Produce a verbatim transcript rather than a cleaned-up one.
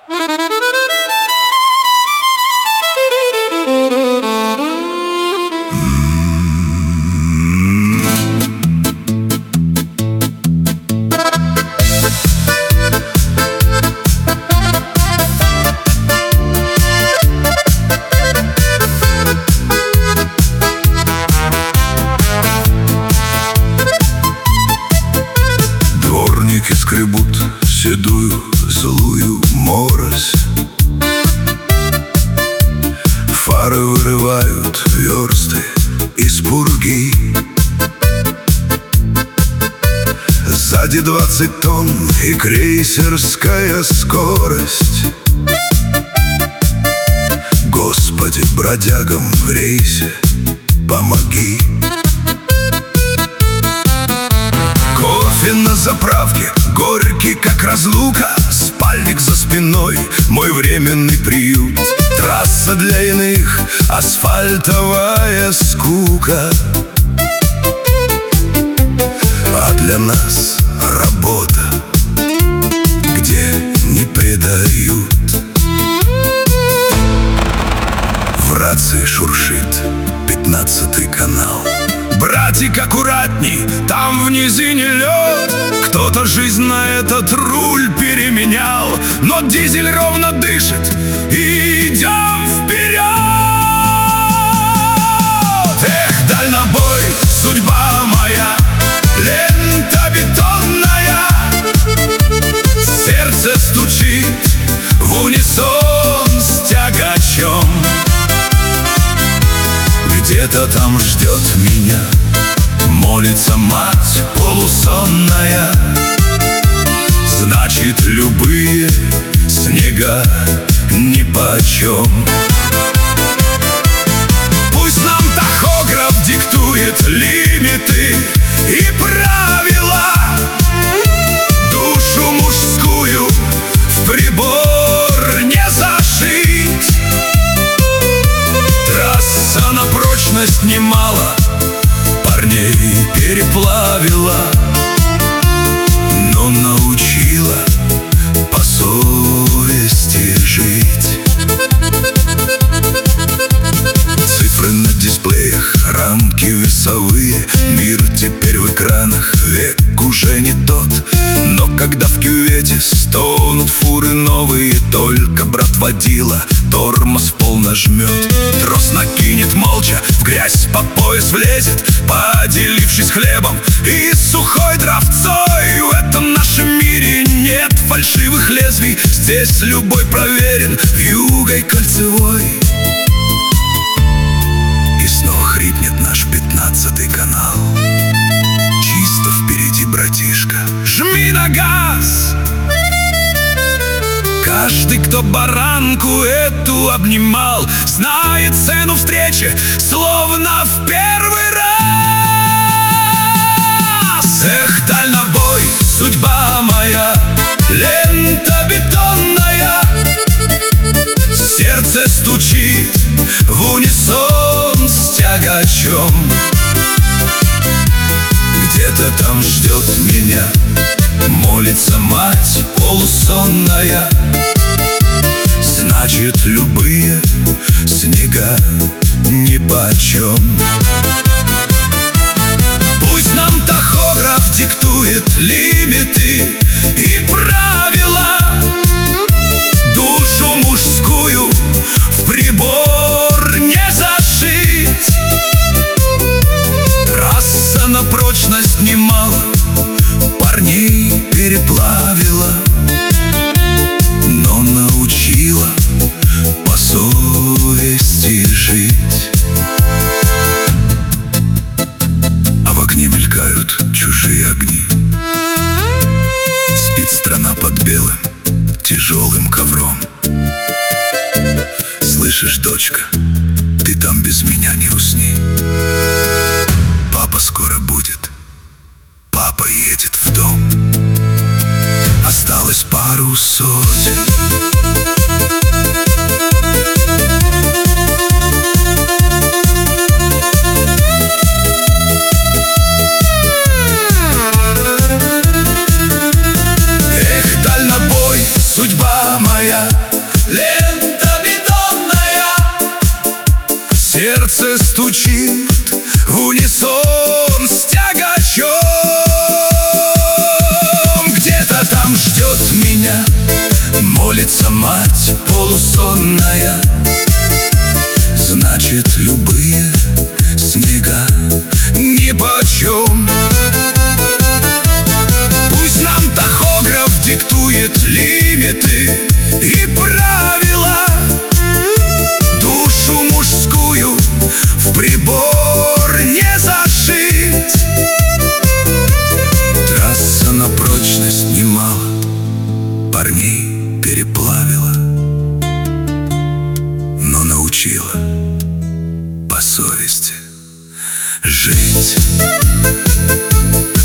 Скребут седую злую морось, фары вырывают версты из пурги. Сзади двадцать тонн и крейсерская скорость. Господи, бродягам в рейсе помоги. Кофе на заправке, горький, как разлука. Спальник за спиной, мой временный приют. Трасса для иных, асфальтовая скука. А для нас работа, где не предают. В рации шуршит пятнадцатый канал. Братик, аккуратней, там в низине лед. Кто-то жизнь на этот руль переменял, но дизель ровно дышит, и идем вперед. Эх, дальнобой, судьба моя, лента бетонная. Сердце стучит в унисон с тягачом. Где-то там ждет меня, молится мать полусонная. Значит, любые снега нипочем. Пусть нам тахограф диктует лимиты и правила. Душу мужскую в прибор не зашить. Трасса на прочность немало парней переплавила, но научила по совести жить. Цифры на дисплеях, рамки весовые. Мир теперь в экранах, век уже не тот. Но когда в кювете стонут фуры новые, только брат водила тормоз в пол нажмет. Трос накинет молча, в грязь по пояс влезет, поделившись хлебом и сухой дровцой. В этом нашем мире нет фальшивых лезвий. Здесь любой проверен вьюгой кольцевой. И снова хрипнет наш пятнадцатый канал. Чисто впереди, братишка, жми на газ. Каждый, кто баранку эту обнимал, знает цену встречи, словно в первый раз. Эх, дальнобой, судьба моя, лента бетонная. Сердце стучит в унисон с тягачом. Где-то там ждет меня, молится мать полусонная. Значит, любые снега нипочем. Пусть нам тахограф диктует лимиты и правила. Душу мужскую в прибор не зашить. Трасса на прочность немало парней переплавила, но научила по совести жить. А в окне мелькают чужие огни. Спит страна под белым тяжелым ковром. Слышишь, дочка, ты там без меня не усни. Папа скоро будет, папа едет в дом. Осталось пару сотен. Эх, дальнобой, судьба моя. моя лента бетонная. Сердце стучит в унисон с тягачом. Где-то там ждет меня, молится мать полусонная. Значит, любые снега нипочем. Пусть нам тахограф диктует лимиты и правила, душу мужскую в прибор не зашить. Трасса на прочность немало парней переплавила, но научила по совести жить.